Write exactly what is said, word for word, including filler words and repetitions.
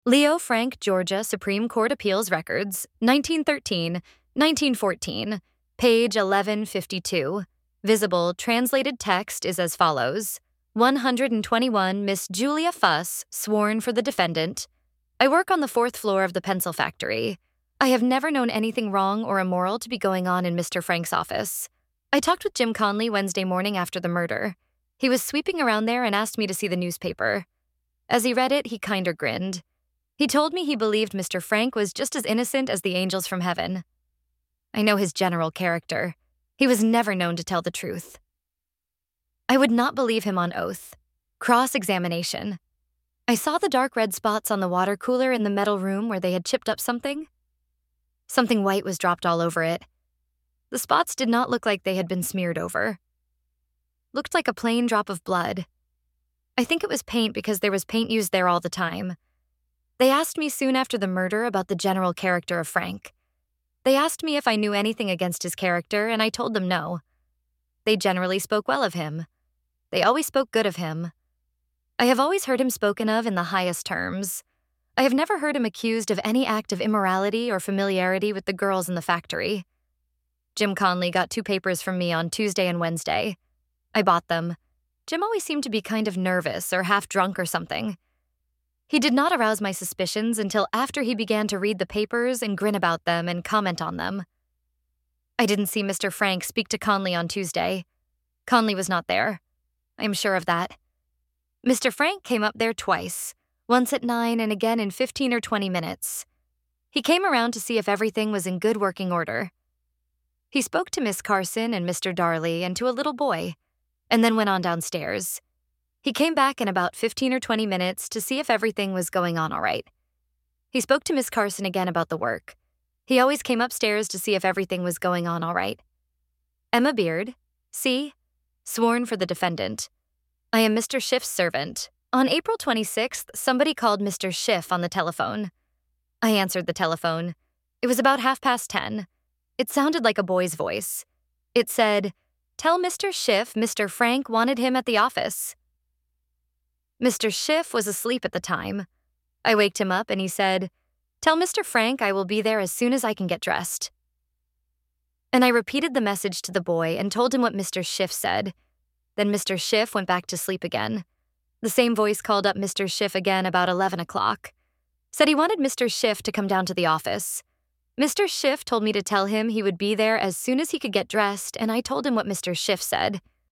Leo Frank, Georgia Supreme Court Appeals Records, nineteen thirteen, nineteen fourteen, page eleven fifty-two. Visible translated text is as follows. one hundred twenty-one Miss Julia Fuss, sworn for the defendant. I work on the fourth floor of the pencil factory. I have never known anything wrong or immoral to be going on in Mister Frank's office. I talked with Jim Conley Wednesday morning after the murder. He was sweeping around there and asked me to see the newspaper. As he read it, he kinder grinned. He told me he believed Mister Frank was just as innocent as the angels from heaven. I know his general character. He was never known to tell the truth. I would not believe him on oath. Cross-examination. I saw the dark red spots on the water cooler in the metal room where they had chipped up something. Something white was dropped all over it. The spots did not look like they had been smeared over. Looked like a plain drop of blood. I think it was paint because there was paint used there all the time. They asked me soon after the murder about the general character of Frank. They asked me if I knew anything against his character, and I told them no. They generally spoke well of him. They always spoke good of him. I have always heard him spoken of in the highest terms. I have never heard him accused of any act of immorality or familiarity with the girls in the factory. Jim Conley got two papers from me on Tuesday and Wednesday. I bought them. Jim always seemed to be kind of nervous or half drunk or something. He did not arouse my suspicions until after he began to read the papers and grin about them and comment on them. I didn't see Mister Frank speak to Conley on Tuesday. Conley was not there. I am sure of that. Mister Frank came up there twice, once at nine and again in fifteen or twenty minutes. He came around to see if everything was in good working order. He spoke to Miss Carson and Mister Darley and to a little boy, and then went on downstairs. He came back in about fifteen or twenty minutes to see if everything was going on all right. He spoke to Miss Carson again about the work. He always came upstairs to see if everything was going on all right. Emma Beard, C., sworn for the defendant. I am Mister Schiff's servant. On April twenty-sixth, somebody called Mister Schiff on the telephone. I answered the telephone. It was about half past ten. It sounded like a boy's voice. It said, "Tell Mister Schiff Mister Frank wanted him at the office." Mister Schiff was asleep at the time. I waked him up and he said, "Tell Mister Frank I will be there as soon as I can get dressed." And I repeated the message to the boy and told him what Mister Schiff said. Then Mister Schiff went back to sleep again. The same voice called up Mister Schiff again about eleven o'clock. Said he wanted Mister Schiff to come down to the office. Mister Schiff told me to tell him he would be there as soon as he could get dressed, and I told him what Mister Schiff said.